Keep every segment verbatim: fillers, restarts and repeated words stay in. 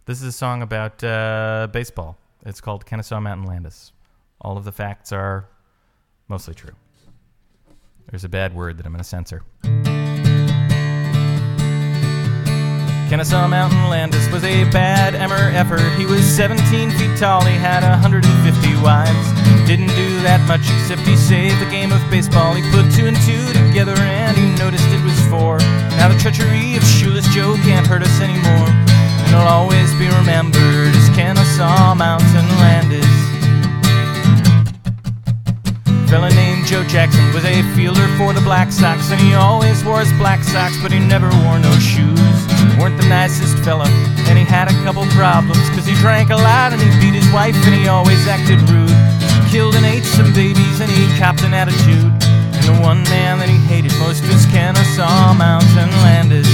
This is a song about uh, baseball. It's called Kennesaw Mountain Landis. All of the facts are mostly true. There's a bad word that I'm going to censor. Kennesaw Mountain Landis was a bad emmer effer. He was seventeen feet tall, he had one hundred fifty wives. Didn't do that much except he saved the game of baseball. He put two and two together and he noticed it was four. Now the treachery of Shoeless Joe can't hurt us anymore. And he'll always be remembered as Kennesaw Mountain Landis. A fella named Joe Jackson was a fielder for the Black Sox, and he always wore his black socks, but he never wore no shoes. Weren't the nicest fella, and he had a couple problems, cause he drank a lot and he beat his wife and he always acted rude. He killed and ate some babies and he copped an attitude. And the one man that he hated most was Kennesaw Mountain Landis.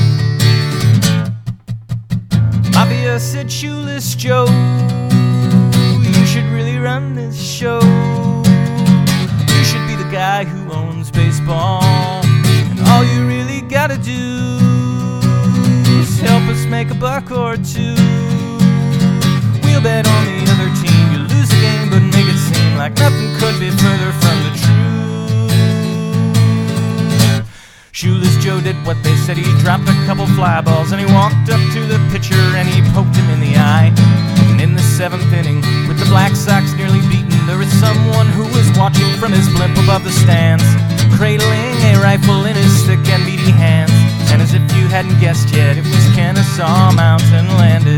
Mafia said, Shoeless Joe, you should really run this show. You should be the guy who owns baseball, and all you really gotta do is help us make a buck or two. We'll bet on the other team. You lose the game, but make it seem like nothing could be further from the truth. Shoeless Joe did what they said. He dropped a couple fly balls and he walked up to the pitcher and he poked him in the eye. And in the seventh inning, with the Black Sox nearly beaten, there was someone who was watching from his blimp above the stands, cradling a rifle in his thick and meaty hands. And as if you hadn't guessed yet, it was Kennesaw Mountain Landis.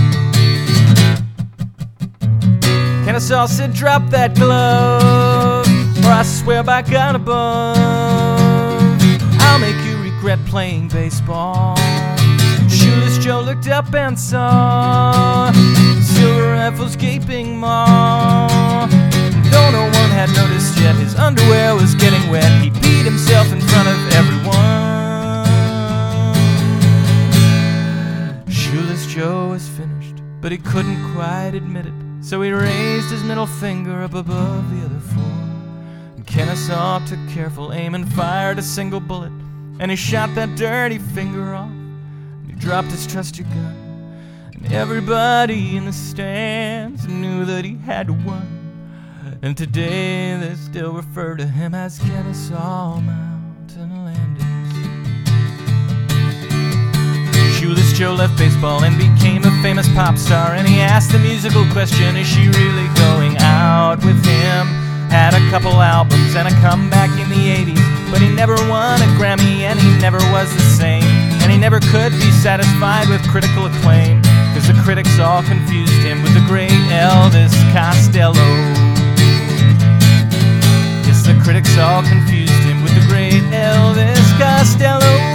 Kennesaw said, drop that glove, or I swear by God above, I'll make you regret playing baseball. Shoeless Joe looked up and saw Silver Rifle's gaping maw. Though no one had noticed yet, his underwear was getting wet. He beat himself in front of everyone. Shoeless Joe was finished, but he couldn't quite admit it. So he raised his middle finger up above the other four. And Kennesaw took careful aim and fired a single bullet. And he shot that dirty finger off. And he dropped his trusty gun. And everybody in the stands knew that he had won. And today they still refer to him as Kennesaw Mountain Landis. Shoeless Joe left baseball and became a famous pop star. And he asked the musical question, is she really going out with him? Had a couple albums and a comeback in the eighties, but he never won a Grammy and he never was the same. And he never could be satisfied with critical acclaim, cause the critics all confused him with the great Elvis Costello. Yes, the critics all confused him with the great Elvis Costello.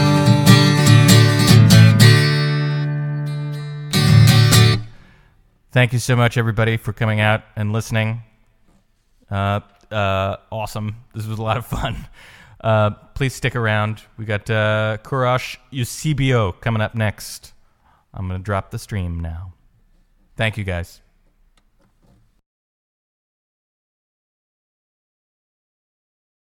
Thank you so much, everybody, for coming out and listening. Uh, uh, awesome. This was a lot of fun. Uh, please stick around. We got uh, Courage Eusebio coming up next. I'm going to drop the stream now. Thank you, guys.